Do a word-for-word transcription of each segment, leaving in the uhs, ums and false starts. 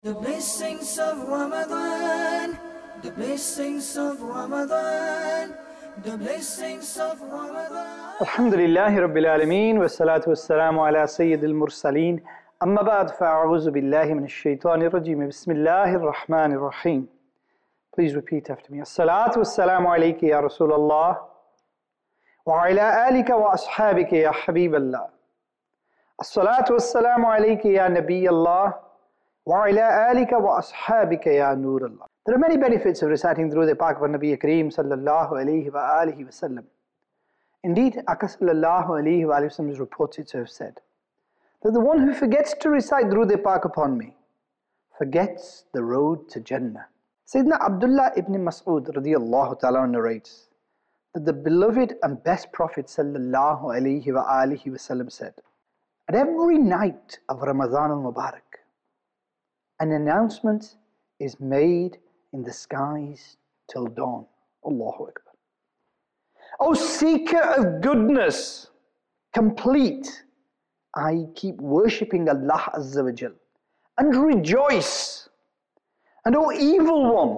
The blessings of Ramadan, the blessings of Ramadan, the blessings of Ramadan. Alhamdulillahi Rabbil Alameen wa salatu wa salamu ala Sayyidil Mursaleen. Amma ba'd fa'a'uzu billahi minash shaitanir rajeem. Bismillahir Rahmanir Rahim. Please repeat after me. As-salatu wa salamu alayka ya Rasulallah wa ala alika wa ashabika ya Habiballah. As-salatu wa salamu alayka ya Nabiyallah wa ala alika wa ashabika ya Nurallah. There are many benefits of reciting through the Pak of Nabi Kareem sallallahu alayhi wa alihi wa sallam. Indeed, Aka sallallahu alayhi wa sallam is reported to have said that the one who forgets to recite Durud Pak upon me forgets the road to Jannah. Sayyidina Abdullah ibn Mas'ud radiyallahu ta'ala narrates that the beloved and best Prophet sallallahu alayhi wa alihi wa sallam said, at every night of Ramadan al-Mubarak, an announcement is made in the skies till dawn. Allahu Akbar. O seeker of goodness, complete, I keep worshipping Allah Azza wa Jal and rejoice. And O evil one,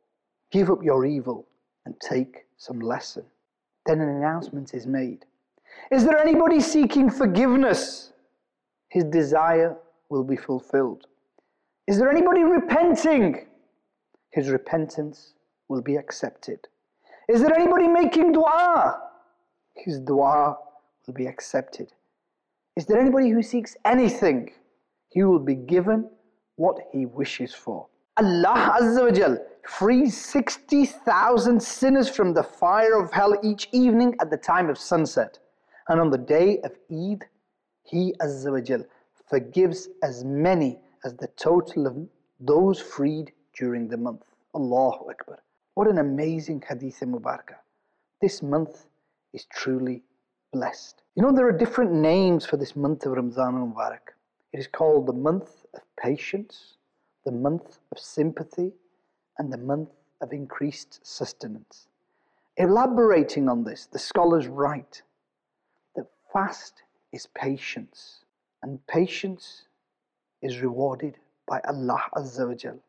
give up your evil and take some lesson. Then an announcement is made. Is there anybody seeking forgiveness? His desire will be fulfilled. Is there anybody repenting? His repentance will be accepted. Is there anybody making dua? His dua will be accepted. Is there anybody who seeks anything? He will be given what he wishes for. Allah Azza wa Jal frees sixty thousand sinners from the fire of hell each evening at the time of sunset. And on the day of Eid, He Azza wa Jal forgives as many as the total of those freed during the month. Allahu Akbar. What an amazing hadith mubarakah. This month is truly blessed. You know, there are different names for this month of Ramadan al-Mubarak. It is called the month of patience, the month of sympathy, and the month of increased sustenance. Elaborating on this, the scholars write that fast is patience, and patience is rewarded by Allah Azza wa Jal.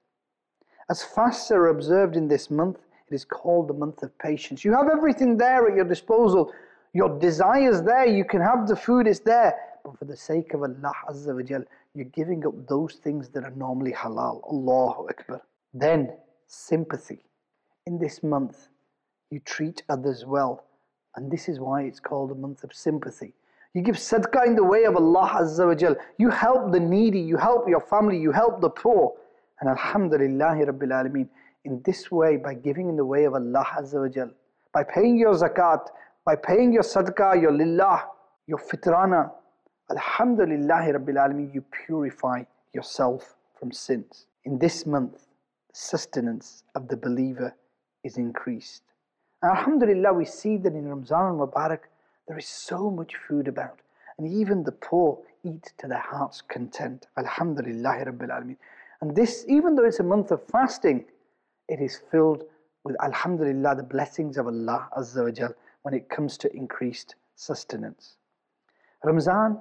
As fasts are observed in this month, it is called the month of patience. You have everything there at your disposal. Your desires there, you can have the food, it's there. But for the sake of Allah Azza wa Jal, you're giving up those things that are normally halal. Allahu Akbar. Then, sympathy. In this month, you treat others well. And this is why it's called the month of sympathy. You give sadaqah in the way of Allah Azza wa Jal. You help the needy, you help your family, you help the poor. And Alhamdulillahi Rabbil Alameen, in this way, by giving in the way of Allah Azza wa Jal, by paying your zakat, by paying your sadaqah, your lillah, your fitrana, Alhamdulillahi Rabbil Alameen, you purify yourself from sins. In this month, the sustenance of the believer is increased. And Alhamdulillah, we see that in Ramzan al-Mubarak, there is so much food about. And even the poor eat to their heart's content. Alhamdulillahi Rabbil Alameen. And this, even though it's a month of fasting, it is filled with, Alhamdulillah, the blessings of Allah Azza wa Jal when it comes to increased sustenance. Ramzan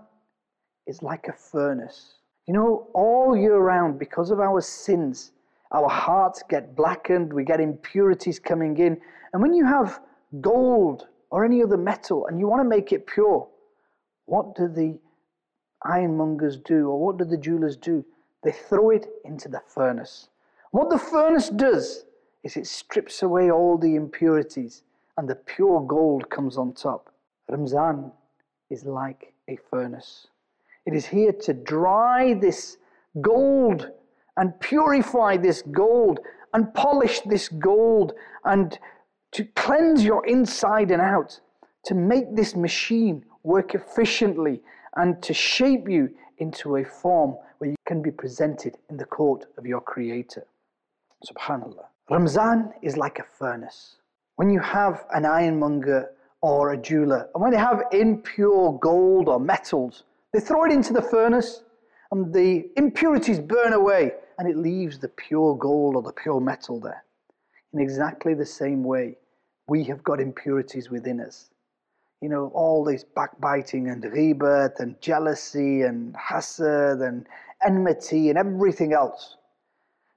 is like a furnace. You know, all year round, because of our sins, our hearts get blackened, we get impurities coming in. And when you have gold or any other metal and you want to make it pure, what do the ironmongers do, or what do the jewelers do? They throw it into the furnace. What the furnace does is it strips away all the impurities and the pure gold comes on top. Ramzan is like a furnace. It is here to dry this gold and purify this gold and polish this gold and to cleanse your inside and out, to make this machine work efficiently and to shape you into a form where you can be presented in the court of your Creator. Subhanallah. Ramzan is like a furnace. When you have an ironmonger or a jeweler, and when they have impure gold or metals, they throw it into the furnace and the impurities burn away and it leaves the pure gold or the pure metal there. In exactly the same way, we have got impurities within us. You know, all this backbiting and ghibat and jealousy and hasad and enmity and everything else.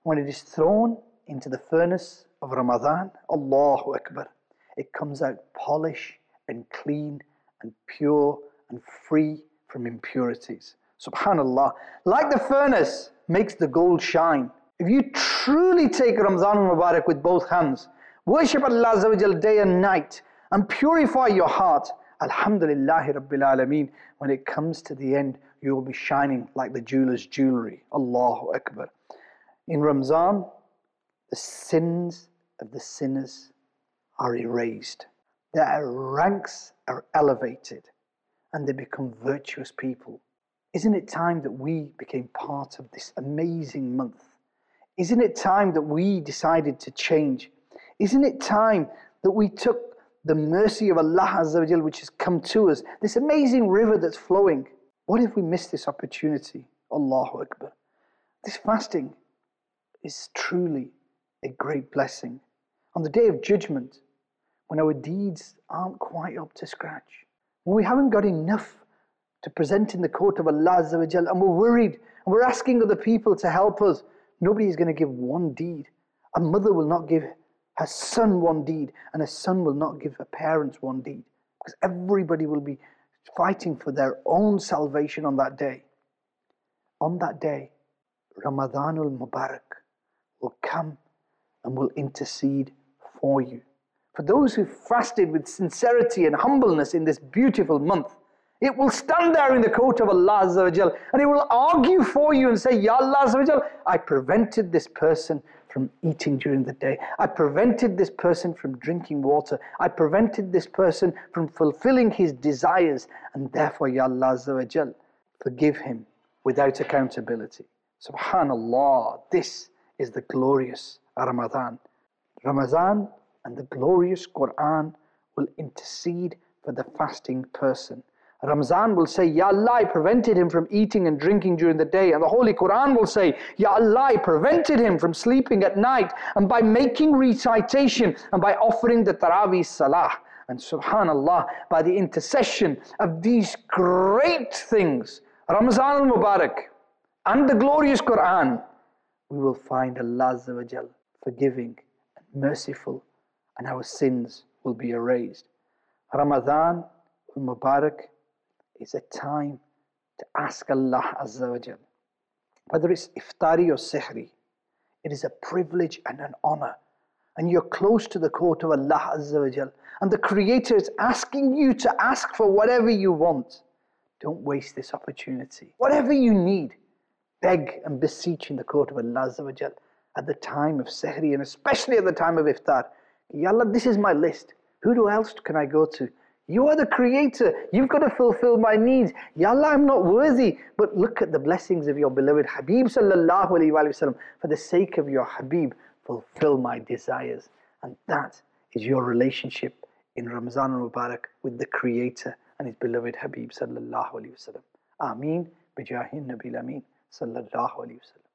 when it is thrown into the furnace of Ramadan, Allahu Akbar, it comes out polished and clean and pure and free from impurities. Subhanallah. Like the furnace makes the gold shine. If you truly take Ramzan al-Mubarak with both hands, worship Allah Azza wa Jal day and night, and purify your heart, Alhamdulillahi Rabbil Alameen, when it comes to the end, you will be shining like the jeweler's jewelry. Allahu Akbar. In Ramzan, the sins of the sinners are erased. Their ranks are elevated, and they become virtuous people. Isn't it time that we became part of this amazing month? Isn't it time that we decided to change? Isn't it time that we took the mercy of Allah Azza wa Jal, which has come to us, this amazing river that's flowing? What if we missed this opportunity? Allahu Akbar. This fasting is truly a great blessing. On the day of judgment, when our deeds aren't quite up to scratch, when we haven't got enough to present in the court of Allah Azza wa Jal, and we're worried, and we're asking other people to help us, nobody is going to give one deed. A mother will not give her son one deed, and a son will not give her parents one deed, because everybody will be fighting for their own salvation on that day. On that day, Ramadanul Mubarak will come and will intercede for you. For those who fasted with sincerity and humbleness in this beautiful month, it will stand there in the court of Allah Azza wa Jal, and it will argue for you and say, Ya Allah Azza wa Jal, I prevented this person from eating during the day. I prevented this person from drinking water. I prevented this person from fulfilling his desires. And therefore, Ya Allah Azza wa Jal, forgive him without accountability. Subhanallah, this is the glorious Ramadan. Ramadan and the glorious Quran will intercede for the fasting person. Ramzan will say, Ya Allah, I prevented him from eating and drinking during the day. And the Holy Quran will say, Ya Allah, I prevented him from sleeping at night. And by making recitation and by offering the Taraweeh Salah. And subhanallah, by the intercession of these great things, Ramzan al-Mubarak and the glorious Quran, we will find Allah Azza wa Jal forgiving and merciful, and our sins will be erased. Ramadan al-Mubarak is a time to ask Allah Azza wa Jal. Whether it's iftari or sihri, it is a privilege and an honor. And you're close to the court of Allah Azza wa Jal. And the Creator is asking you to ask for whatever you want. Don't waste this opportunity. Whatever you need, beg and beseech in the court of Allah Azza wa Jal at the time of sihri, and especially at the time of iftar. Ya Allah, this is my list. Who else can I go to? You are the Creator. You've got to fulfill my needs. Ya Allah, I'm not worthy. But look at the blessings of your beloved Habib sallallahu alayhi wa sallam. For the sake of your Habib, fulfill my desires. And that is your relationship in Ramzan al-Mubarak with the Creator and his beloved Habib sallallahu alayhi wa sallam. Ameen. Bijahin Nabil Ameen sallallahu alayhi wa sallam.